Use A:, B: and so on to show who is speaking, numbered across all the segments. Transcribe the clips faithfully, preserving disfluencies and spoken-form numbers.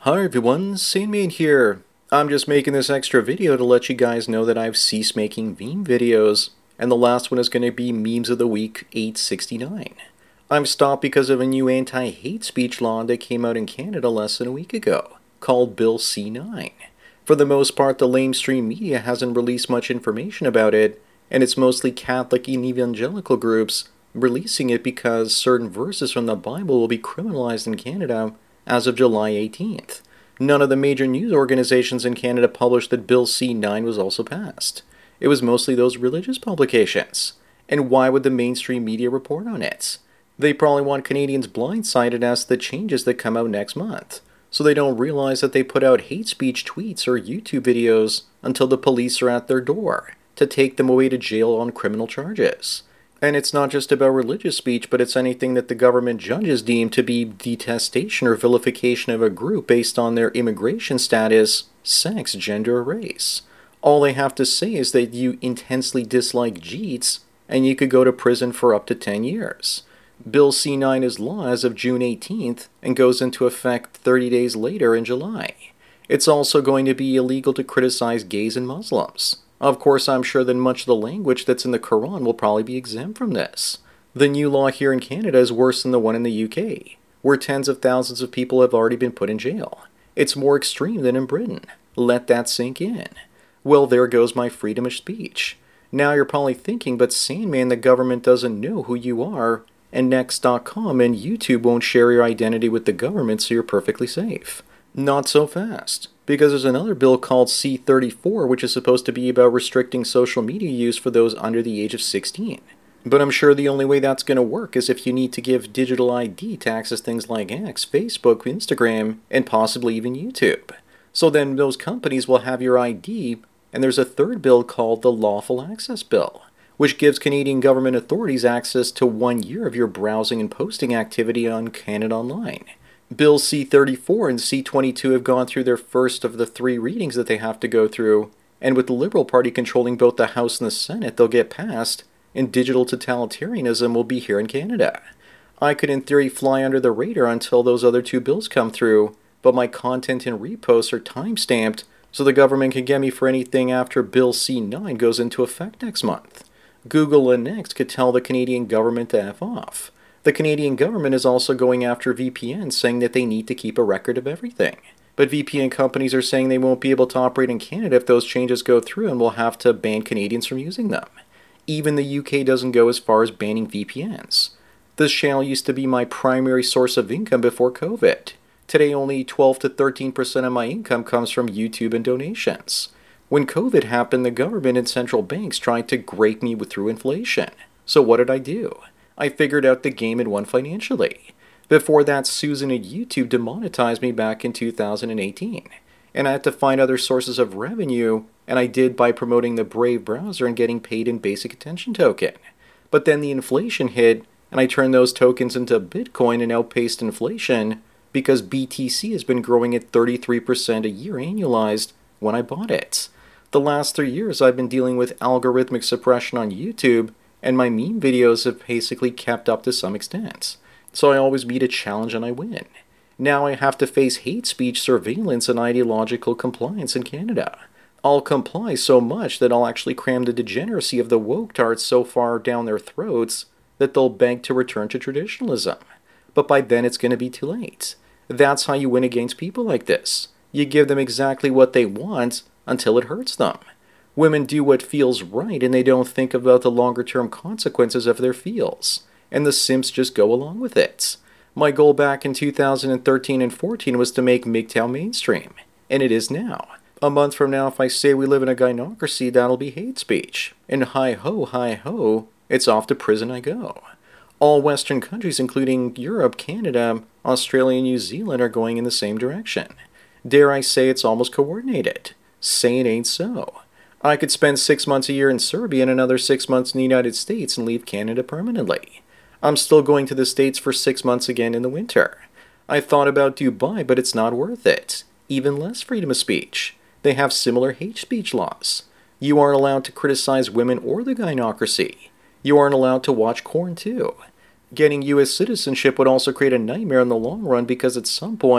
A: Hi everyone, Sandman here. I'm just making this extra video to let you guys know that I've ceased making meme videos, and the last one is going to be Memes of the Week eight sixty-nine. I'm stopped because of a new anti-hate speech law that came out in Canada less than a week ago, called Bill C nine. For the most part, the lamestream media hasn't released much information about it, and it's mostly Catholic and evangelical groups releasing it because certain verses from the Bible will be criminalized in Canada as of July eighteenth. None of the major news organizations in Canada published that Bill C nine was also passed. It was mostly those religious publications. And why would the mainstream media report on it? They probably want Canadians blindsided as to the changes that come out next month, so they don't realize that they put out hate speech tweets or YouTube videos until the police are at their door to take them away to jail on criminal charges. And it's not just about religious speech, but it's anything that the government judges deem to be detestation or vilification of a group based on their immigration status, sex, gender, or race. All they have to say is that you intensely dislike Jeets, and you could go to prison for up to ten years. Bill C nine is law as of June eighteenth and goes into effect thirty days later in July. It's also going to be illegal to criticize gays and Muslims. Of course, I'm sure that much of the language that's in the Quran will probably be exempt from this. The new law here in Canada is worse than the one in the U K, where tens of thousands of people have already been put in jail. It's more extreme than in Britain. Let that sink in. Well, there goes my freedom of speech. Now you're probably thinking, but Sandman, the government doesn't know who you are, and Next dot com and YouTube won't share your identity with the government, so you're perfectly safe. Not so fast, because there's another bill called C thirty-four, which is supposed to be about restricting social media use for those under the age of sixteen. But I'm sure the only way that's going to work is if you need to give digital I D to access things like X, Facebook, Instagram, and possibly even YouTube. So then those companies will have your I D, and there's a third bill called the Lawful Access Bill, which gives Canadian government authorities access to one year of your browsing and posting activity on Canada Online. Bill C thirty-four and C twenty-two have gone through their first of the three readings that they have to go through, and with the Liberal Party controlling both the House and the Senate, they'll get passed, and digital totalitarianism will be here in Canada. I could in theory fly under the radar until those other two bills come through, but my content and reposts are time-stamped, so the government can get me for anything after Bill C nine goes into effect next month. Google and Next could tell the Canadian government to F off. The Canadian government is also going after V P Ns, saying that they need to keep a record of everything. But V P N companies are saying they won't be able to operate in Canada if those changes go through and will have to ban Canadians from using them. Even the U K doesn't go as far as banning V P Ns. This channel used to be my primary source of income before COVID. Today only twelve to thirteen percent of my income comes from YouTube and donations. When COVID happened, the government and central banks tried to grape me through inflation. So what did I do? I figured out the game and won financially. Before that, Susan at YouTube demonetized me back in two thousand eighteen, and I had to find other sources of revenue, and I did by promoting the Brave browser and getting paid in basic attention token. But then the inflation hit, and I turned those tokens into Bitcoin and outpaced inflation because B T C has been growing at thirty-three percent a year annualized when I bought it. The last three years I've been dealing with algorithmic suppression on YouTube, and my meme videos have basically kept up to some extent. So I always meet a challenge and I win. Now I have to face hate speech, surveillance, and ideological compliance in Canada. I'll comply so much that I'll actually cram the degeneracy of the woke-tards so far down their throats that they'll beg to return to traditionalism. But by then it's going to be too late. That's how you win against people like this. You give them exactly what they want until it hurts them. Women do what feels right, and they don't think about the longer-term consequences of their feels. And the simps just go along with it. My goal back in two thousand thirteen and fourteen was to make M G T O W mainstream. And it is now. A month from now, if I say we live in a gynocracy, that'll be hate speech. And hi-ho, hi-ho, it's off to prison I go. All Western countries, including Europe, Canada, Australia, and New Zealand, are going in the same direction. Dare I say it's almost coordinated. Say it ain't so. I could spend six months a year in Serbia and another six months in the United States and leave Canada permanently. I'm still going to the States for six months again in the winter. I thought about Dubai, but it's not worth it. Even less freedom of speech. They have similar hate speech laws. You aren't allowed to criticize women or the gynocracy. You aren't allowed to watch porn too. Getting U S citizenship would also create a nightmare in the long run because at some point,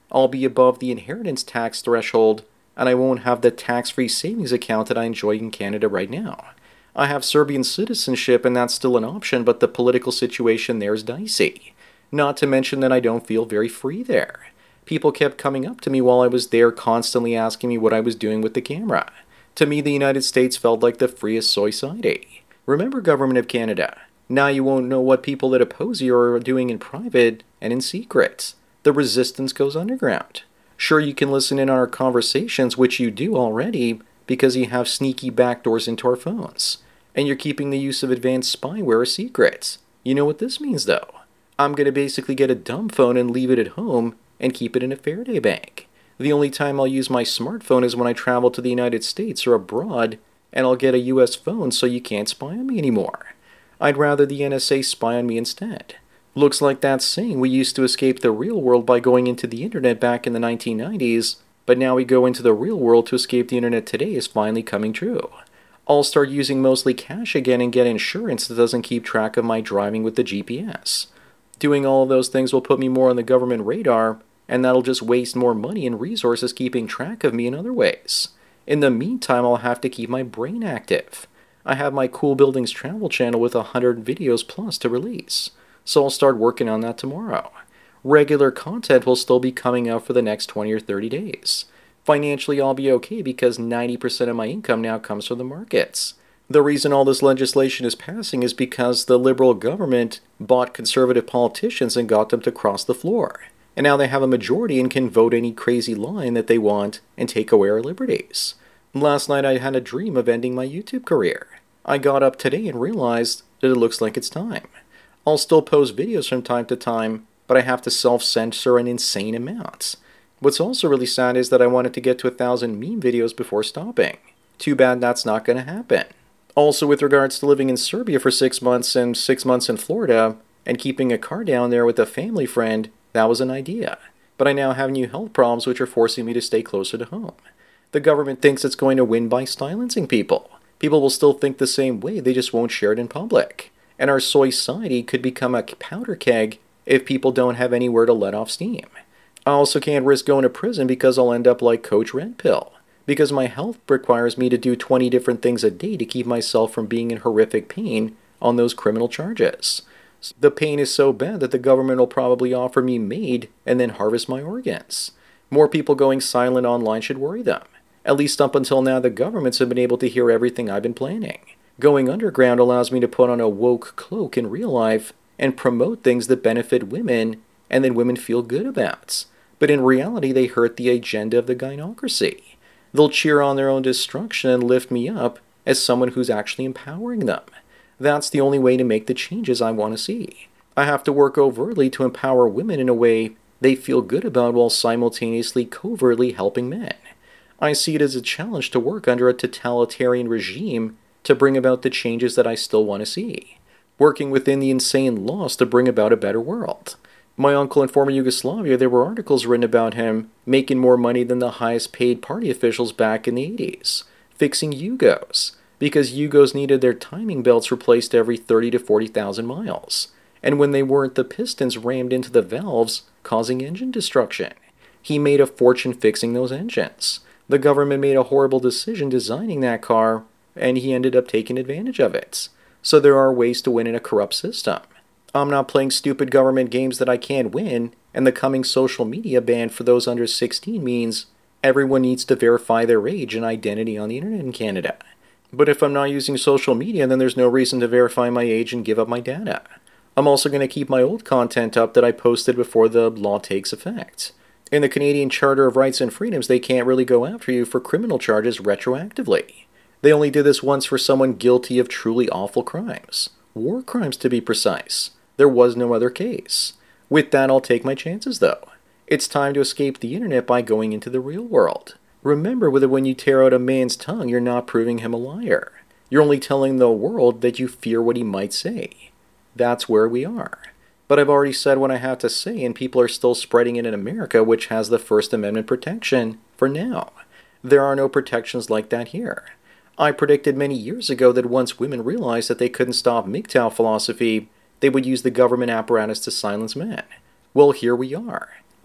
A: I'll be above the inheritance tax threshold, and I won't have the tax-free savings account that I enjoy in Canada right now. I have Serbian citizenship, and that's still an option, but the political situation there is dicey. Not to mention that I don't feel very free there. People kept coming up to me while I was there, constantly asking me what I was doing with the camera. To me, the United States felt like the freest society. Remember, Government of Canada, now you won't know what people that oppose you are doing in private and in secret. The resistance goes underground. Sure, you can listen in on our conversations, which you do already, because you have sneaky backdoors into our phones. And you're keeping the use of advanced spyware a secret. You know what this means, though? I'm going to basically get a dumb phone and leave it at home and keep it in a Faraday bank. The only time I'll use my smartphone is when I travel to the United States or abroad, and I'll get a U S phone so you can't spy on me anymore. I'd rather the N S A spy on me instead. Looks like that saying we used to escape the real world by going into the internet back in the nineteen nineties, but now we go into the real world to escape the internet today is finally coming true. I'll start using mostly cash again and get insurance that doesn't keep track of my driving with the G P S. Doing all of those things will put me more on the government radar, and that'll just waste more money and resources keeping track of me in other ways. In the meantime, I'll have to keep my brain active. I have my Cool Buildings travel channel with one hundred videos plus to release, so I'll start working on that tomorrow. Regular content will still be coming out for the next twenty or thirty days. Financially, I'll be okay because ninety percent of my income now comes from the markets. The reason all this legislation is passing is because the Liberal government bought conservative politicians and got them to cross the floor. And now they have a majority and can vote any crazy line that they want and take away our liberties. Last night I had a dream of ending my YouTube career. I got up today and realized that it looks like it's time. I'll still post videos from time to time, but I have to self-censor an insane amount. What's also really sad is that I wanted to get to a thousand meme videos before stopping. Too bad that's not going to happen. Also, with regards to living in Serbia for six months and six months in Florida, and keeping a car down there with a family friend, that was an idea. But I now have new health problems which are forcing me to stay closer to home. The government thinks it's going to win by silencing people. People will still think the same way, they just won't share it in public. And our soy society could become a powder keg if people don't have anywhere to let off steam. I also can't risk going to prison because I'll end up like Coach Red Pill. Because my health requires me to do twenty different things a day to keep myself from being in horrific pain on those criminal charges. The pain is so bad that the government will probably offer me MAID and then harvest my organs. More people going silent online should worry them. At least up until now, the governments have been able to hear everything I've been planning. Going underground allows me to put on a woke cloak in real life and promote things that benefit women and then women feel good about. But in reality, they hurt the agenda of the gynocracy. They'll cheer on their own destruction and lift me up as someone who's actually empowering them. That's the only way to make the changes I want to see. I have to work overtly to empower women in a way they feel good about while simultaneously covertly helping men. I see it as a challenge to work under a totalitarian regime to bring about the changes that I still want to see. Working within the insane laws to bring about a better world. My uncle in former Yugoslavia, there were articles written about him making more money than the highest paid party officials back in the eighties, fixing Yugos, because Yugos needed their timing belts replaced every thirty to forty thousand miles. And when they weren't, the pistons rammed into the valves, causing engine destruction. He made a fortune fixing those engines. The government made a horrible decision designing that car, and he ended up taking advantage of it. So there are ways to win in a corrupt system. I'm not playing stupid government games that I can't win, and the coming social media ban for those under sixteen means everyone needs to verify their age and identity on the internet in Canada. But if I'm not using social media, then there's no reason to verify my age and give up my data. I'm also going to keep my old content up that I posted before the law takes effect. In the Canadian Charter of Rights and Freedoms, they can't really go after you for criminal charges retroactively. They only did this once for someone guilty of truly awful crimes. War crimes, to be precise. There was no other case. With that, I'll take my chances, though. It's time to escape the internet by going into the real world. Remember that when you tear out a man's tongue, you're not proving him a liar. You're only telling the world that you fear what he might say. That's where we are. But I've already said what I have to say, and people are still spreading it in America, which has the First Amendment protection for now. There are no protections like that here. I predicted many years ago that once women realized that they couldn't stop M G T O W philosophy, they would use the government apparatus to silence men. Well, here we are.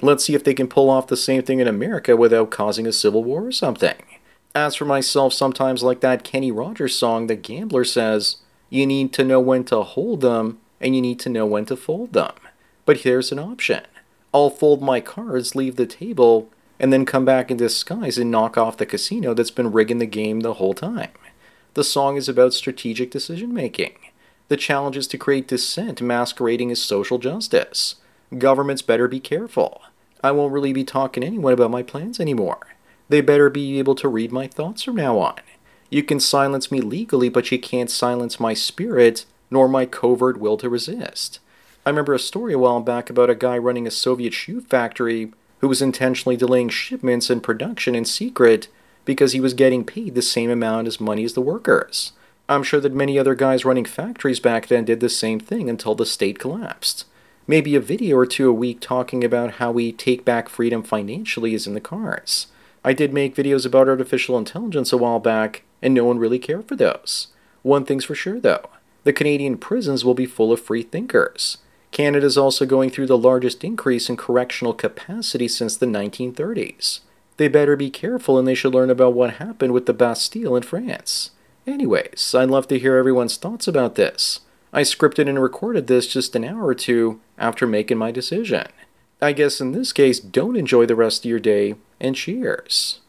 A: Let's see if they can pull off the same thing in America without causing a civil war or something. As for myself, sometimes like that Kenny Rogers song, The Gambler says, you need to know when to hold them, and you need to know when to fold them. But here's an option. I'll fold my cards, leave the table, and then come back in disguise and knock off the casino that's been rigging the game the whole time. The song is about strategic decision making. The challenge is to create dissent masquerading as social justice. Governments better be careful. I won't really be talking to anyone about my plans anymore. They better be able to read my thoughts from now on. You can silence me legally, but you can't silence my spirit, nor my covert will to resist. I remember a story a while back about a guy running a Soviet shoe factory who was intentionally delaying shipments and production in secret because he was getting paid the same amount as money as the workers. I'm sure that many other guys running factories back then did the same thing until the state collapsed. Maybe a video or two a week talking about how we take back freedom financially is in the cards. I did make videos about artificial intelligence a while back, and no one really cared for those. One thing's for sure though, the Canadian prisons will be full of free thinkers. Canada's also going through the largest increase in correctional capacity since the nineteen thirties. They better be careful, and they should learn about what happened with the Bastille in France. Anyways, I'd love to hear everyone's thoughts about this. I scripted and recorded this just an hour or two after making my decision. I guess in this case, don't enjoy the rest of your day, and cheers.